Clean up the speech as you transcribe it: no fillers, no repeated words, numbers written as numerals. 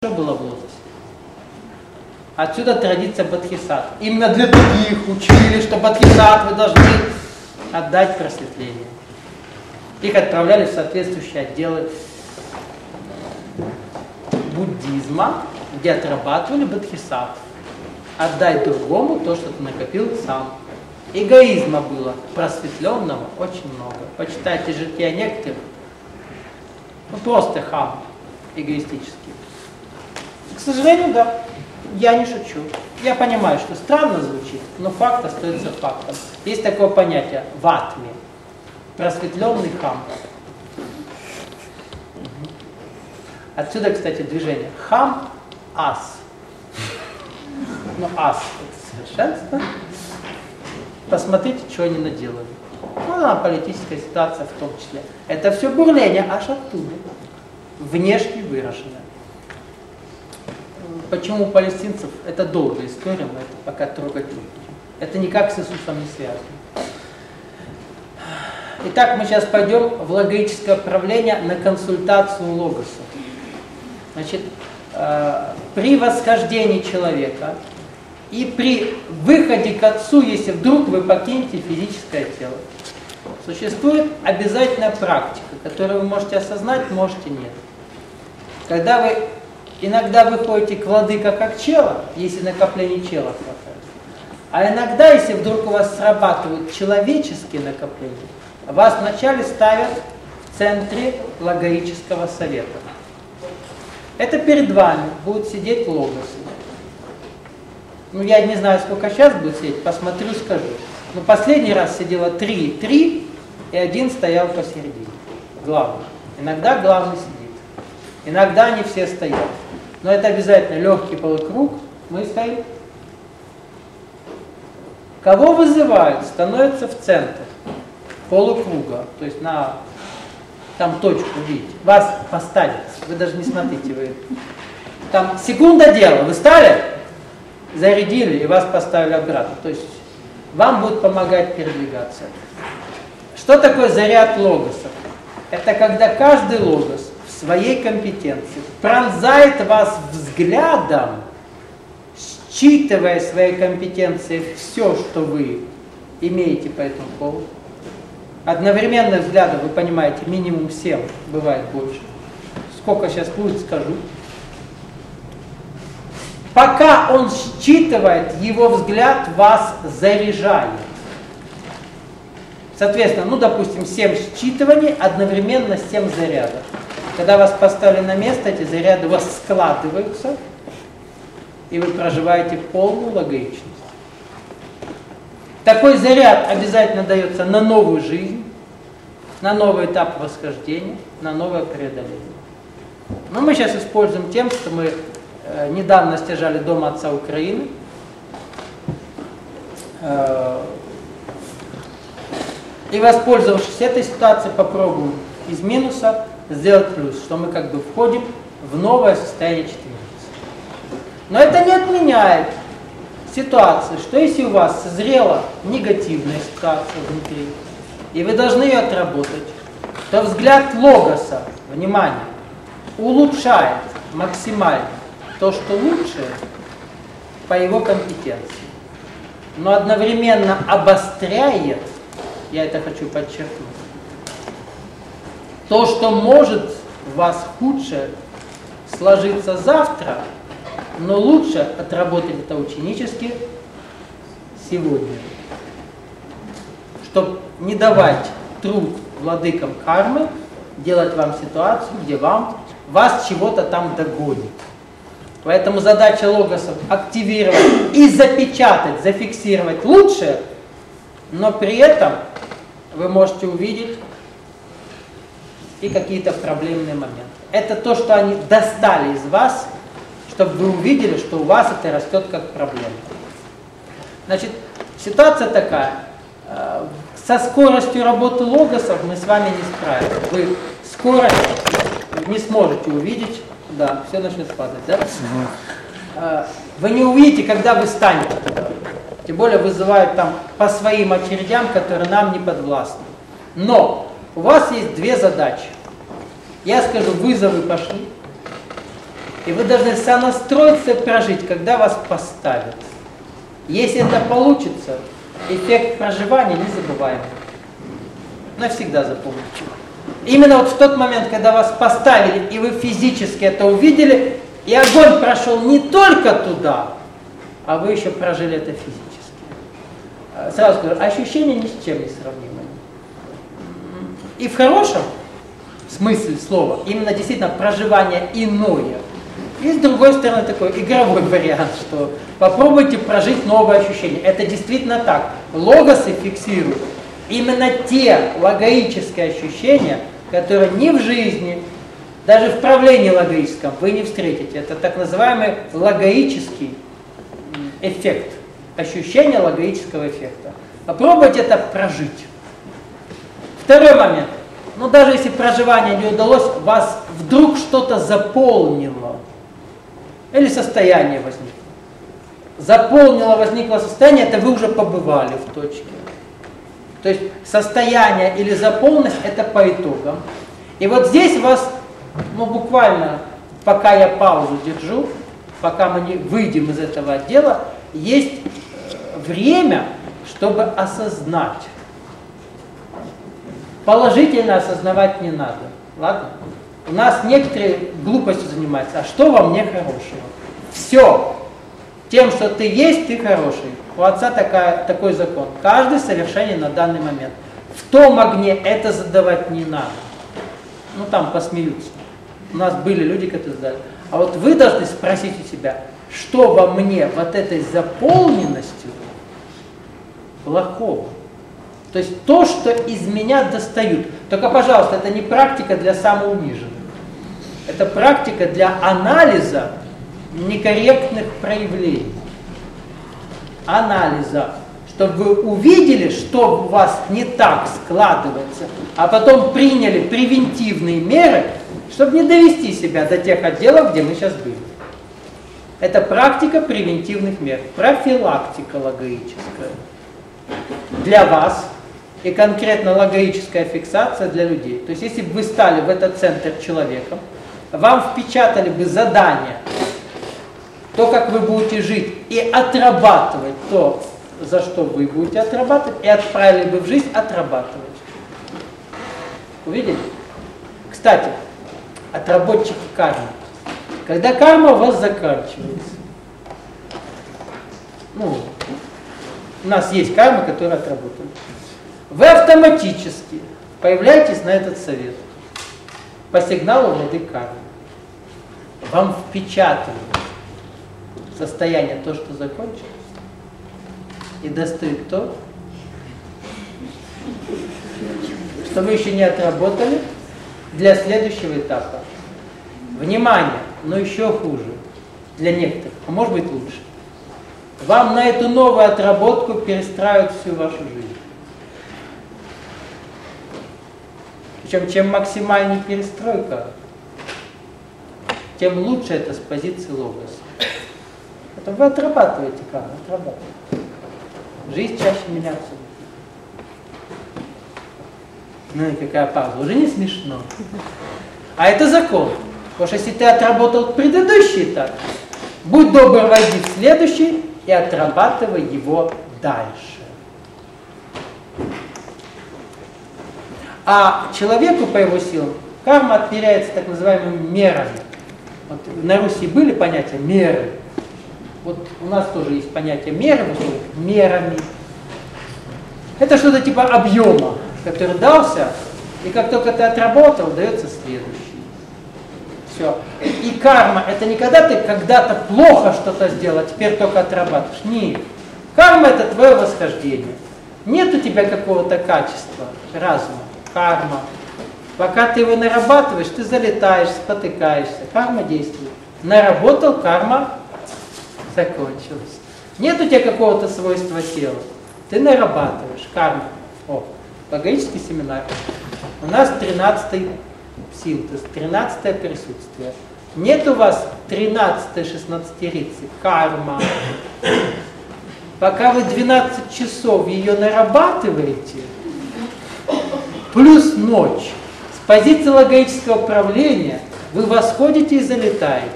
Что было в лотосе? Отсюда традиция бодхисаттв. Именно для таких учили, что бодхисаттвы должны отдать просветление. Их отправляли в соответствующие отделы буддизма, где отрабатывали бодхисаттв. Отдай другому то, что ты накопил сам. Эгоизма было просветленного очень много. Почитайте жития некоторых. Ну просто хам эгоистический. К сожалению, да. Я не шучу. Я понимаю, что странно звучит, но факт остается фактом. Есть такое понятие ватми. Просветленный хам. Отсюда, кстати, движение. Хам – ас. Ну, ас – это совершенство. Посмотрите, что они наделали. Ну, да, политическая ситуация в том числе. Это все бурление аж оттуда. Внешне выраженное. Почему у палестинцев это долгая история, мы это пока трогать не будем. Это никак с Иисусом не связано. Итак, мы сейчас пойдем в логическое правление на консультацию логоса. Значит, при восхождении человека и при выходе к Отцу, если вдруг вы покинете физическое тело, существует обязательная практика, которую вы можете осознать, можете нет. Когда вы иногда выходите к владыка как чела, если накопление чела хватает. А иногда, если вдруг у вас срабатывают человеческие накопления, вас вначале ставят в центре логоического совета. Это перед вами будет сидеть логос. Ну, я не знаю, сколько сейчас будет сидеть, посмотрю, скажу. Но последний раз сидело 3, и один стоял посередине. Главный. Иногда главный сидит. Иногда они все стоят. Но это обязательно легкий полукруг. Мы стоим. Кого вызывают, становится в центр полукруга. То есть на там точку видите. Вас поставят. Вы даже не смотрите. Вы там секунда дела. Вы стали, зарядили и вас поставили обратно. То есть вам будет помогать передвигаться. Что такое заряд логосов? Это когда каждый логос в своей компетенции пронзает вас взглядом, считывая своей компетенцией все, что вы имеете по этому поводу. Одновременно взгляда, вы понимаете, минимум 7, бывает больше. Сколько сейчас будет, скажу. Пока он считывает, его взгляд вас заряжает. Соответственно, ну, допустим, 7 считываний, одновременно 7 зарядов. Когда вас поставили на место, эти заряды у вас складываются, и вы проживаете полную логичность. Такой заряд обязательно дается на новую жизнь, на новый этап восхождения, на новое преодоление. Но мы сейчас используем тем, что мы недавно стяжали Дом Отца Украины. И воспользовавшись этой ситуацией, попробуем из минуса сделать плюс, что мы как бы входим в новое состояние 14. Но это не отменяет ситуации, что если у вас созрела негативная ситуация внутри, и вы должны ее отработать, то взгляд логоса, внимание, улучшает максимально то, что лучше по его компетенции, но одновременно обостряет, я это хочу подчеркнуть, то, что может у вас худше сложиться завтра, но лучше отработать это ученически сегодня. Чтобы не давать труд владыкам кармы, делать вам ситуацию, где вас чего-то там догонит. Поэтому задача логосов активировать и запечатать, зафиксировать лучше, но при этом вы можете увидеть и какие-то проблемные моменты. Это то, что они достали из вас, чтобы вы увидели, что у вас это растет как проблема. Значит, ситуация такая. Со скоростью работы логосов мы с вами не справимся. Вы скорость не сможете увидеть. Да, все начнет падать, да? Вы не увидите, когда вы станете. Тем более вызывают там по своим очередям, которые нам не подвластны. Но у вас есть две задачи. Я скажу, вызовы пошли. И вы должны сонастроиться и прожить, когда вас поставят. Если это получится, эффект проживания незабываемый. Навсегда запомните. Именно вот в тот момент, когда вас поставили, и вы физически это увидели, и огонь прошел не только туда, а вы еще прожили это физически. Сразу скажу, ощущения ни с чем не сравнимы. И в хорошем смысле слова, именно действительно проживание иное. И с другой стороны такой игровой вариант, что попробуйте прожить новые ощущения. Это действительно так. Логосы фиксируют именно те логоические ощущения, которые ни в жизни, даже в правлении логическом вы не встретите. Это так называемый логоический эффект. Ощущение логического эффекта. Попробуйте это прожить. Второй момент. Ну даже если проживание не удалось, вас вдруг что-то заполнило. Или состояние возникло. Заполнило, возникло состояние, это вы уже побывали в точке. То есть состояние или заполненность это по итогам. И вот здесь вас, ну буквально, пока я паузу держу, пока мы не выйдем из этого отдела, есть время, чтобы осознать. Положительно осознавать не надо. Ладно? У нас некоторые глупостью занимаются. А что во мне хорошего? Все. Тем, что ты есть, ты хороший. У отца такой закон. Каждый совершенен на данный момент. В том огне это задавать не надо. Ну там посмеются. У нас были люди, которые задали. А вот вы должны спросить у себя, что во мне вот этой заполненностью плохого. То есть то, что из меня достают. Только, пожалуйста, это не практика для самоуниженных. Это практика для анализа некорректных проявлений. Анализа. Чтобы вы увидели, что у вас не так складывается, а потом приняли превентивные меры, чтобы не довести себя до тех отделов, где мы сейчас были. Это практика превентивных мер. Профилактика логоическая. Для вас. И конкретно логоическая фиксация для людей. То есть, если бы вы стали в этот центр человеком, вам впечатали бы задание, то, как вы будете жить, и отрабатывать то, за что вы будете отрабатывать, и отправили бы в жизнь отрабатывать. Увидели? Кстати, отработчики кармы. Когда карма у вас заканчивается, ну, у нас есть карма, которая отработана. Вы автоматически появляетесь на этот совет по сигналу владыки кармы. Вам впечатывают состояние то, что закончилось, и достают то, что вы еще не отработали для следующего этапа. Внимание, но еще хуже для некоторых, а может быть лучше. Вам на эту новую отработку перестраивают всю вашу жизнь. Причем, чем максимальнее перестройка, тем лучше это с позиции логоса. Потом вы отрабатываете карму, отрабатываете. Жизнь чаще меняться будет. Ну и какая пауза, уже не смешно. А это закон. Потому что если ты отработал предыдущий этап, будь добр, войди в следующий и отрабатывай его дальше. А человеку по его силам карма отмеряется так называемыми мерами. Вот на Руси были понятия меры. Вот у нас тоже есть понятие меры, мерами. Это что-то типа объема, который дался, и как только ты отработал, дается следующий. Все. И карма это не когда ты когда-то плохо что-то сделал, а теперь только отрабатываешь. Нет. Карма это твое восхождение. Нет у тебя какого-то качества, разума. Карма. Пока ты его нарабатываешь, ты залетаешь, спотыкаешься. Карма действует. Наработал, карма закончилась. Нет у тебя какого-то свойства тела. Ты нарабатываешь карму. О, логический семинар. У нас 13-й сил, то есть 13-е присутствие. Нет у вас 13-й 16-рицы, карма. Пока вы 12 часов ее нарабатываете, плюс ночь, с позиции логического правления вы восходите и залетаете.